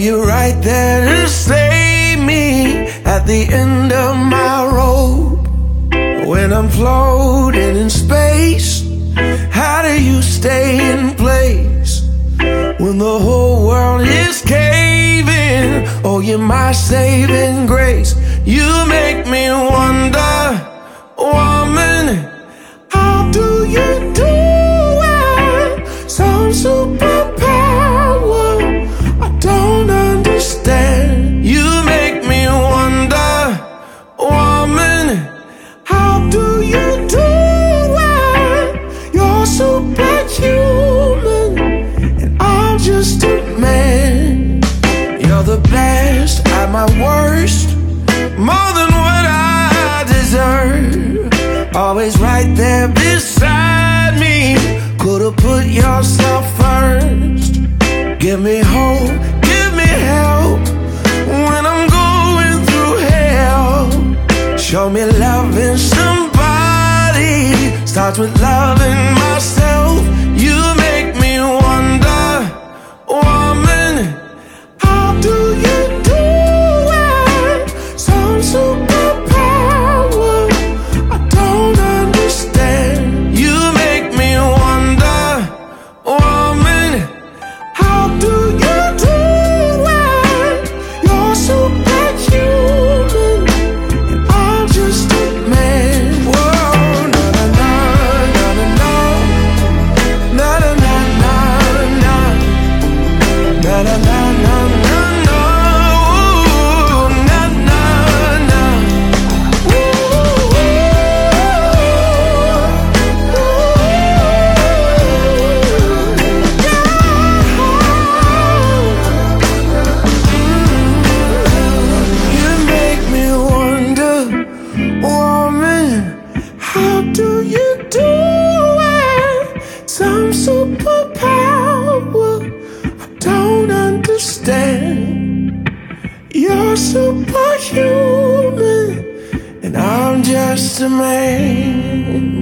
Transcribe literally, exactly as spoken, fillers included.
you're right there to save me at the end of my rope. When I'm floating in space, how do you stay in place? When the whole world is caving, oh, you're my saving grace. You make me wonder, woman, how do you do it? Some superpower I don't understand. You make me wonder, woman, how do you do it? You're superhuman and I'm just a man. You're the best at my worst, more than what I deserve. Always right there beside me. Could've put yourself first. Give me hope, give me help when I'm going through hell. Show me loving somebody starts with loving myself. You make me wonder, woman, how do you do it? Some superpower I don't understand. You make me wonder, woman, how do you do it? You're superhuman and I'm just a man. Whoa, na na na na na na na na na na na na na na. How do you do it? Some superpower I don't understand. You're superhuman and I'm just a man.